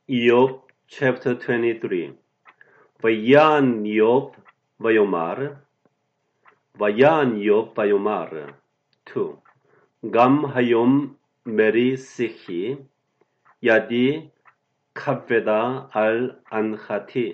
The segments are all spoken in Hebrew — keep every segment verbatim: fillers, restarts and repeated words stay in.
Job chapter twenty-three. ויען איוב ויאמר, ויען איוב ויאמר, two. גם היום מרי שיחי, ידי כבדה על אנחתי.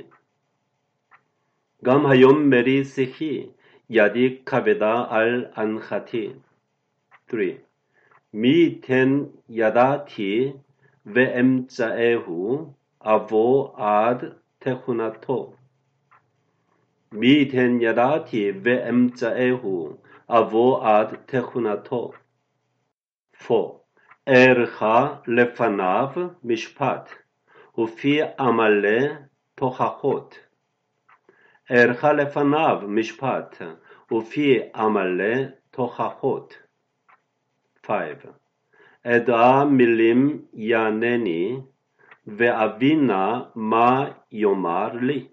גם היום מרי שיחי, ידי כבדה על אנחתי. three. מי ייתן ידעתי ואמצאהו אבוא עד תכונתו. מי ייתן ידעתי ואמצאהו אבוא עד תכונתו. four. אערכה לפניו משפט, ופי עמלה תוכחות. אערכה לפניו משפט, ופי עמלה תוכחות. five. אדע מילים יענני, ואבינה מה יאמר לי.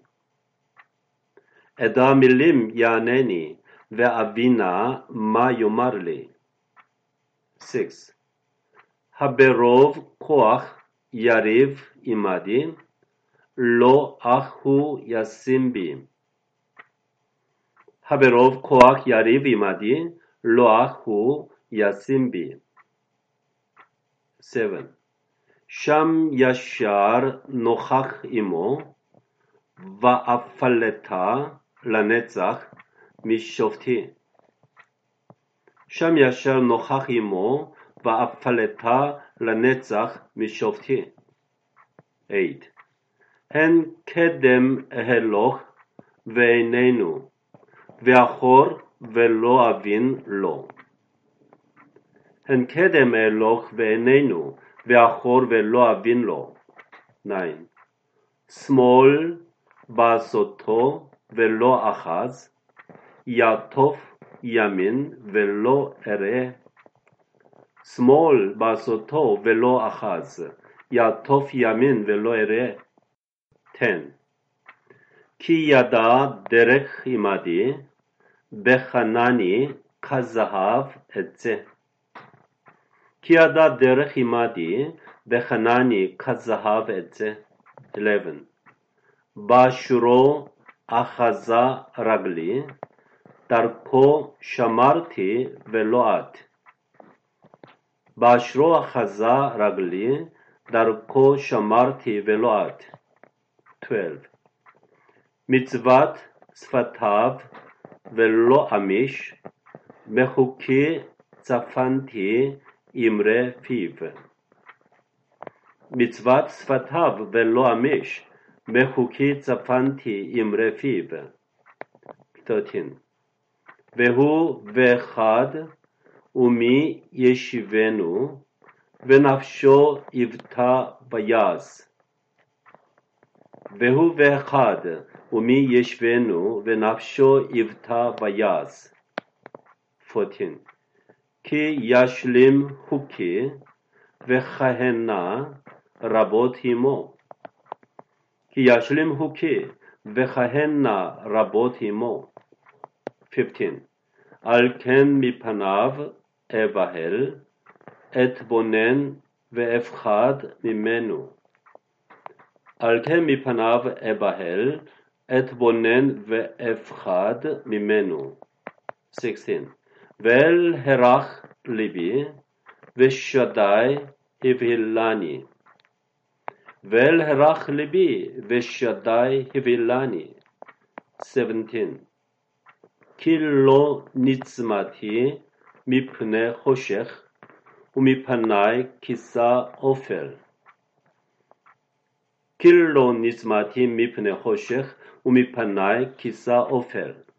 אדע מילים יענני, ואבינה מה יאמר לי. six. הברוב כוח יריב עמדי, לא אך הוא ישים בי. הברוב כוח יריב עמדי, לא אך הוא ישים בי. seven. שם ישר נוכח עמו, ואפלתה לנצח משופטי. שם ישר נוכח עמו, ואפלתה לנצח משופטי. eight. הן קדם אהלוך ואיננו, ואחור ולא אבין לו. הן קדם אהלוך ואיננו, ואחור ולא אבין לו. nine. שמאל בעשותו ולא אחז, יעטוף ימין ולא אראה. שמאל בעשותו ולא אחז, יעטוף ימין ולא אראה. ten. כי ידע דרך עמדי, בחנני כזהב עצה. כי ידע דרך עמדי, בחנני כזהב עצה. eleven. באשורו אחזה רגלי, דרכו שמרתי ולא את. באשורו אחזה רגלי, דרכו שמרתי ולא את. twelve. מצוות שפתיו ולא אמיש, מחוקי צפנתי אמרי פיו. מצוות שפתיו ולא אמיש, מחוקי צפנתי אמרי פיו. thirteen. והוא ואחד, ומי ישיבנו, ונפשו יבטא ויעש. והוא ואחד, ומי ישבנו, ונפשו יבטא ויעש. fourteen. כי ישלים חוקי, וכהנה רבות עמו. כי ישלים חוקי, וכהנה רבות עמו. fifteen. על כן מפניו אבהל, אתבונן ואפחד ממנו. על כן מפניו אבהל, אתבונן ואפחד ממנו. sixteen. ואל הרך ליבי, ושדי הבהילני. ואל הרך ליבי, ושדי הבהילני. seventeen. כי לא נצמתי מפני חושך, ומפני כיסה אופל. כי לא נצמתי מפני חושך, ומפני כיסה אופל.